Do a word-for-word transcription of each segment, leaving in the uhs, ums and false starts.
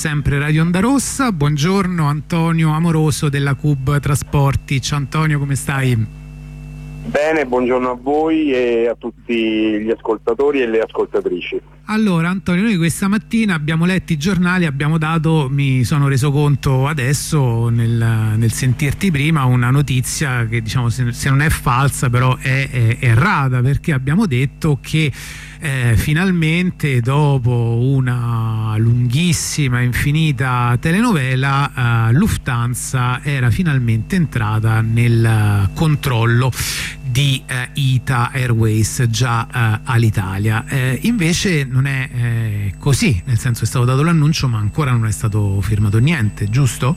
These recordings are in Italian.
Sempre Radio Onda Rossa. Buongiorno Antonio Amoroso della Cub Trasporti. Ciao Antonio, come stai? Bene, buongiorno a voi e a tutti gli ascoltatori e le ascoltatrici. Allora Antonio, noi questa mattina abbiamo letto i giornali, abbiamo dato, mi sono reso conto adesso nel, nel sentirti prima, una notizia che diciamo se, se non è falsa però è, è errata, perché abbiamo detto che eh, finalmente dopo una lunghissima, infinita telenovela eh, Lufthansa era finalmente entrata nel controllo di eh, Ita Airways già eh, all'Italia. Eh, invece non è eh, così, nel senso è stato dato l'annuncio ma ancora non è stato firmato niente, giusto?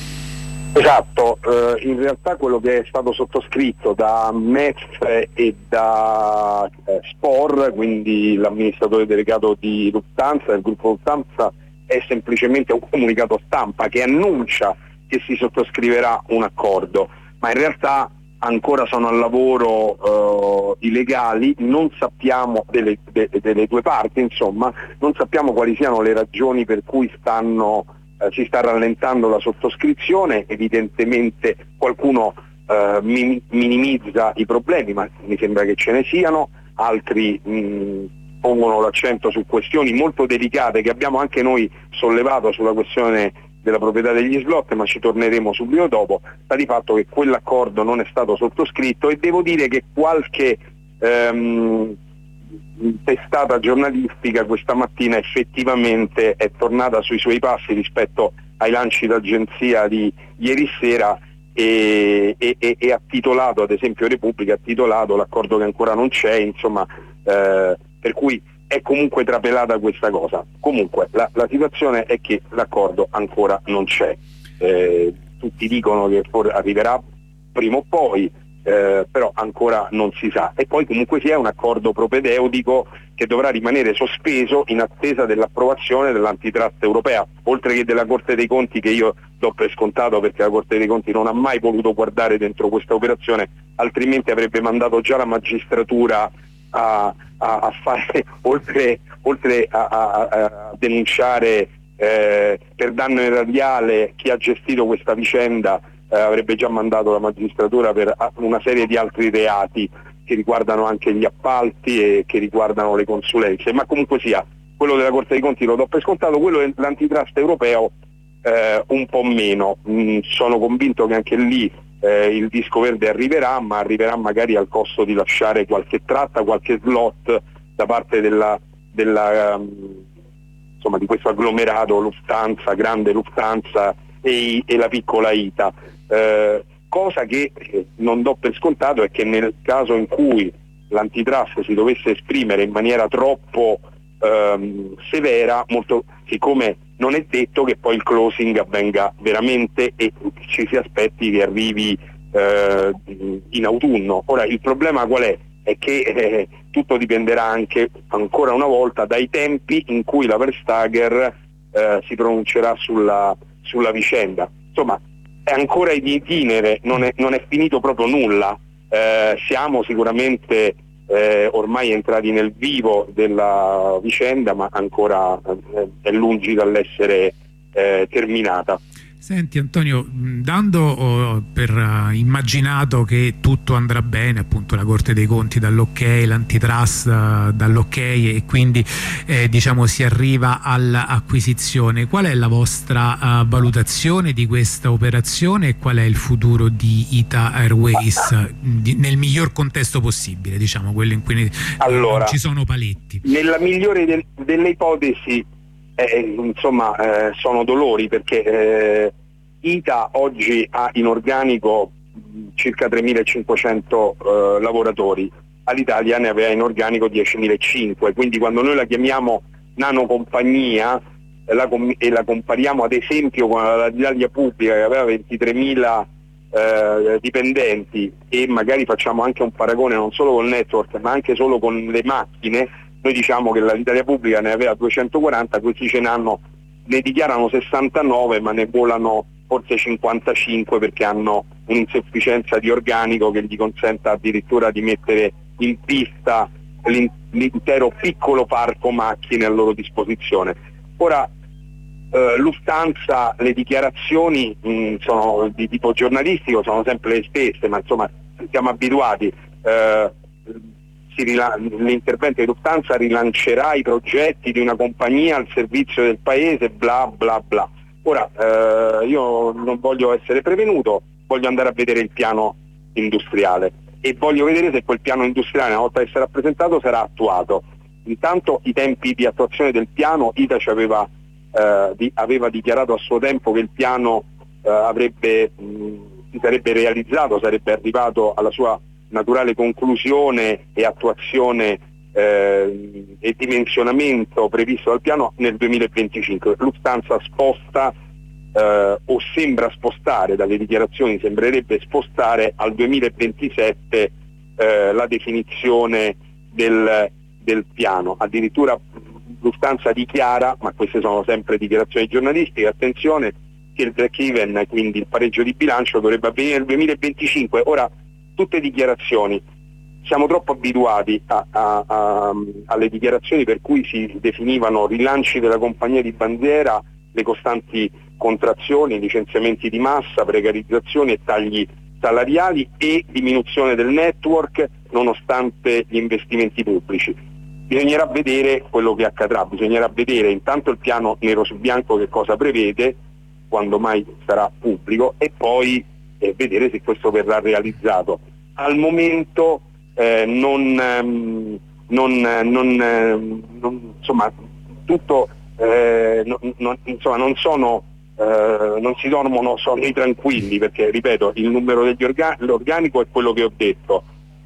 Esatto, eh, in realtà quello che è stato sottoscritto da M E F e da eh, Spor, quindi l'amministratore delegato di Lufthansa, del gruppo Lufthansa, è semplicemente un comunicato stampa che annuncia che si sottoscriverà un accordo, ma in realtà ancora sono al lavoro eh, i legali, non sappiamo delle, de, delle due parti, insomma, non sappiamo quali siano le ragioni per cui stanno, eh, si sta rallentando la sottoscrizione. Evidentemente qualcuno eh, mi, minimizza i problemi, ma mi sembra che ce ne siano, altri mh, pongono l'accento su questioni molto delicate che abbiamo anche noi sollevato sulla questione della proprietà degli slot, ma ci torneremo subito dopo. Sta di fatto che quell'accordo non è stato sottoscritto e devo dire che qualche ehm, testata giornalistica questa mattina effettivamente è tornata sui suoi passi rispetto ai lanci d'agenzia di ieri sera e, e, e, e ha titolato, ad esempio Repubblica ha titolato l'accordo che ancora non c'è, insomma, eh, per cui è comunque trapelata questa cosa. Comunque la, la situazione è che l'accordo ancora non c'è, eh, tutti dicono che arriverà prima o poi, eh, però ancora non si sa, e poi comunque sia un accordo propedeutico che dovrà rimanere sospeso in attesa dell'approvazione dell'antitrust europea, oltre che della Corte dei Conti, che io do per scontato perché la Corte dei Conti non ha mai voluto guardare dentro questa operazione, altrimenti avrebbe mandato già la magistratura A, a, a fare, oltre, oltre a, a, a denunciare eh, per danno erariale chi ha gestito questa vicenda, eh, avrebbe già mandato la magistratura per una serie di altri reati che riguardano anche gli appalti e che riguardano le consulenze, ma comunque sia, quello della Corte dei Conti lo do per scontato, quello dell'antitrust europeo eh, un po' meno. Mm, sono convinto che anche lì Eh, il disco verde arriverà, ma arriverà magari al costo di lasciare qualche tratta, qualche slot da parte della, della um, insomma, di questo agglomerato Lufthansa, grande Lufthansa e, e la piccola Ita. Eh, cosa che eh, non do per scontato è che nel caso in cui l'antitrust si dovesse esprimere in maniera troppo ehm, severa, molto, siccome non è detto che poi il closing avvenga veramente e ci si aspetti che arrivi eh, in autunno. Ora il problema qual è? È che eh, tutto dipenderà anche ancora una volta dai tempi in cui la Vestager eh, si pronuncerà sulla, sulla vicenda. Insomma, è ancora in itinere, non è, non è finito proprio nulla. Eh, siamo sicuramente Eh, ormai entrati nel vivo della vicenda, ma ancora eh, è lungi dall'essere eh, terminata. Senti Antonio, dando oh, per uh, immaginato che tutto andrà bene, appunto la Corte dei Conti dall'ok, l'antitrust uh, dall'ok e quindi eh, diciamo si arriva all'acquisizione, qual è la vostra uh, valutazione di questa operazione e qual è il futuro di Ita Airways uh, di, nel miglior contesto possibile, diciamo quello in cui allora, non ci sono paletti? Nella migliore del, delle ipotesi Eh, insomma eh, sono dolori, perché eh, Ita oggi ha in organico circa tremilacinquecento eh, lavoratori, all'Italia ne aveva in organico diecimilacinquecento, quindi quando noi la chiamiamo nanocompagnia eh, la com- e la compariamo ad esempio con l'Italia pubblica che aveva ventitremila eh, dipendenti, e magari facciamo anche un paragone non solo col network ma anche solo con le macchine, noi diciamo che l'Italia pubblica ne aveva duecentoquaranta, questi ce n'hanno, ne dichiarano sessantanove ma ne volano forse cinquantacinque perché hanno un'insufficienza di organico che gli consenta addirittura di mettere in pista l'intero piccolo parco macchine a loro disposizione. Ora eh, Lufthansa le dichiarazioni mh, sono di tipo giornalistico, sono sempre le stesse, ma insomma siamo abituati. Eh, si rila- l'intervento di Lufthansa rilancerà i progetti di una compagnia al servizio del paese, bla bla bla. Ora eh, io non voglio essere prevenuto, voglio andare a vedere il piano industriale e voglio vedere se quel piano industriale, una volta che sarà presentato, sarà attuato. Intanto i tempi di attuazione del piano, I T A ci aveva, eh, di, aveva dichiarato a suo tempo che il piano eh, avrebbe, mh, si sarebbe realizzato, sarebbe arrivato alla sua naturale conclusione e attuazione eh, e dimensionamento previsto dal piano nel duemilaventicinque. Lufthansa sposta eh, o sembra spostare, dalle dichiarazioni sembrerebbe spostare al duemilaventisette eh, la definizione del, del piano. Addirittura Lufthansa dichiara, ma queste sono sempre dichiarazioni giornalistiche, attenzione, che il break even, quindi il pareggio di bilancio, dovrebbe avvenire nel duemilaventicinque. Ora, tutte dichiarazioni, siamo troppo abituati a, a, a, alle dichiarazioni per cui si definivano rilanci della compagnia di bandiera, le costanti contrazioni, licenziamenti di massa, precarizzazioni e tagli salariali e diminuzione del network nonostante gli investimenti pubblici. Bisognerà vedere quello che accadrà, bisognerà vedere intanto il piano nero su bianco che cosa prevede, quando mai sarà pubblico, e poi eh, vedere se questo verrà realizzato. Al momento eh, non, ehm, non, non, ehm, non insomma tutto eh, non, non, insomma, non sono eh, non si dormono sonni tranquilli, perché ripeto, il numero degli orga- l'organico è quello che ho detto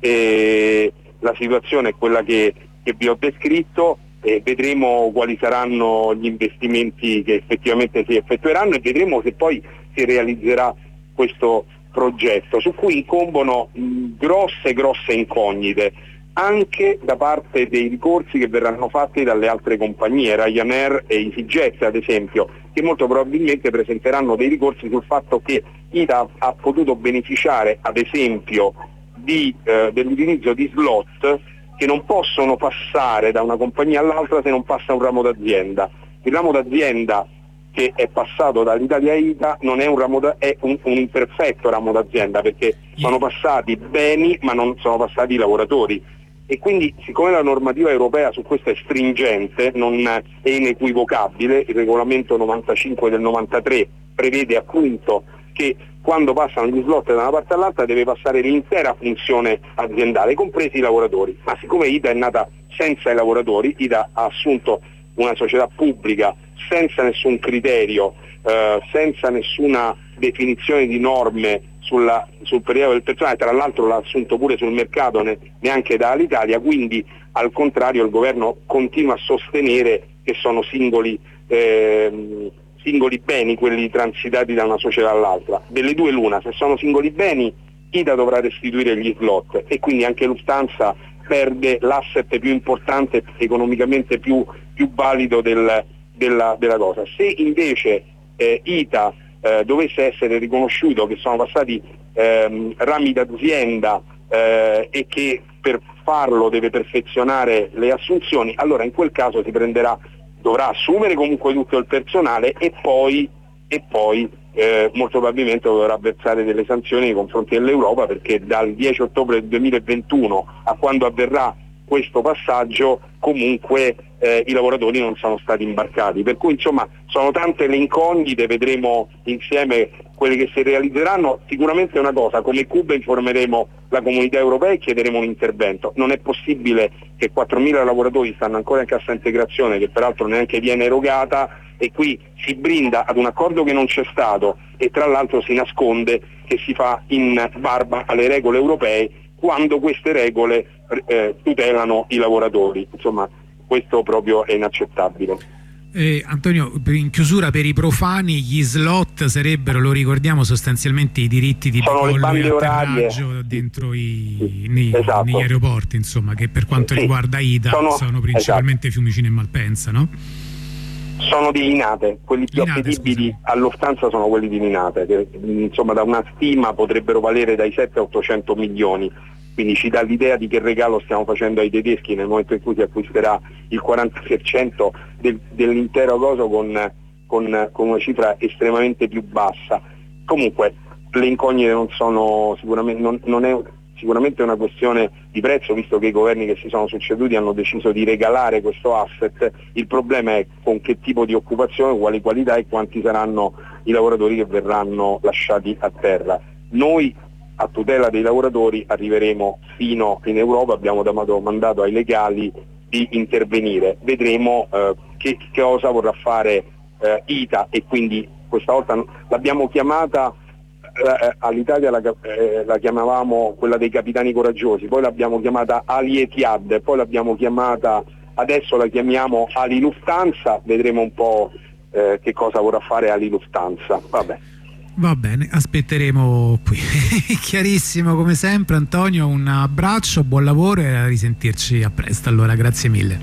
e la situazione è quella che, che vi ho descritto, e vedremo quali saranno gli investimenti che effettivamente si effettueranno e vedremo se poi si realizzerà questo progetto, su cui incombono mh, grosse grosse incognite anche da parte dei ricorsi che verranno fatti dalle altre compagnie, Ryanair e EasyJet ad esempio, che molto probabilmente presenteranno dei ricorsi sul fatto che I T A ha potuto beneficiare ad esempio di, eh, dell'utilizzo di slot che non possono passare da una compagnia all'altra se non passa un ramo d'azienda. Il ramo d'azienda che è passato dall'Italia a I T A non è un ramo da, è un, un imperfetto ramo d'azienda, perché sono passati beni ma non sono passati i lavoratori, e quindi siccome la normativa europea su questo è stringente, non è inequivocabile, il regolamento novantacinque del novantatré prevede appunto che quando passano gli slot da una parte all'altra deve passare l'intera funzione aziendale, compresi i lavoratori, ma siccome I T A è nata senza i lavoratori, I T A ha assunto una società pubblica senza nessun criterio, eh, senza nessuna definizione di norme sulla, sul periodo del personale, tra l'altro l'ha assunto pure sul mercato, ne, neanche dall'Italia, quindi al contrario il governo continua a sostenere che sono singoli, eh, singoli beni quelli transitati da una società all'altra. Delle due l'una, se sono singoli beni I T A dovrà restituire gli slot e quindi anche Lufthansa perde l'asset più importante, economicamente più, più valido del, della, della cosa. Se invece eh, I T A eh, dovesse essere riconosciuto che sono passati ehm, rami d'azienda eh, e che per farlo deve perfezionare le assunzioni, allora in quel caso si prenderà, dovrà assumere comunque tutto il personale e poi, e poi eh, molto probabilmente dovrà versare delle sanzioni nei confronti dell'Europa, perché dal dieci ottobre del duemilaventuno a quando avverrà questo passaggio comunque eh, i lavoratori non sono stati imbarcati, per cui insomma sono tante le incognite, vedremo insieme quelle che si realizzeranno. Sicuramente una cosa, come Cuba informeremo la comunità europea e chiederemo un intervento. Non è possibile che quattromila lavoratori stanno ancora in cassa integrazione, che peraltro neanche viene erogata, e qui si brinda ad un accordo che non c'è stato e tra l'altro si nasconde che si fa in barba alle regole europee quando queste regole eh, tutelano i lavoratori. Insomma, questo proprio è inaccettabile. Eh, Antonio, in chiusura, per i profani gli slot sarebbero, lo ricordiamo, sostanzialmente i diritti di decollo e atterraggio dentro i, sì, nei, esatto. negli aeroporti, insomma, che per quanto sì, riguarda I T A sono, sono principalmente esatto. Fiumicino e Malpensa, no? Sono di Linate, quelli più Linate, appetibili scusami. a Lufthansa sono quelli di Linate, che insomma da una stima potrebbero valere dai sette a ottocento milioni. Quindi ci dà l'idea di che regalo stiamo facendo ai tedeschi nel momento in cui si acquisterà il quaranta per cento del, dell'intero coso con, con con, con una cifra estremamente più bassa. Comunque le incognite non sono sicuramente, non, non è sicuramente una questione di prezzo, visto che i governi che si sono succeduti hanno deciso di regalare questo asset. Il problema è con che tipo di occupazione, quali qualità e quanti saranno i lavoratori che verranno lasciati a terra. Noi a tutela dei lavoratori arriveremo fino in Europa, abbiamo mandato ai legali di intervenire, vedremo eh, che, che cosa vorrà fare eh, I T A, e quindi questa volta l'abbiamo chiamata eh, all'Italia la, eh, la chiamavamo quella dei capitani coraggiosi, poi l'abbiamo chiamata Ali Etihad, poi l'abbiamo chiamata, adesso la chiamiamo Ali Lufthansa, vedremo un po' eh, che cosa vorrà fare Ali Lufthansa. Vabbè. Va bene, aspetteremo qui. Chiarissimo come sempre, Antonio, un abbraccio, buon lavoro e a risentirci a presto, allora grazie mille.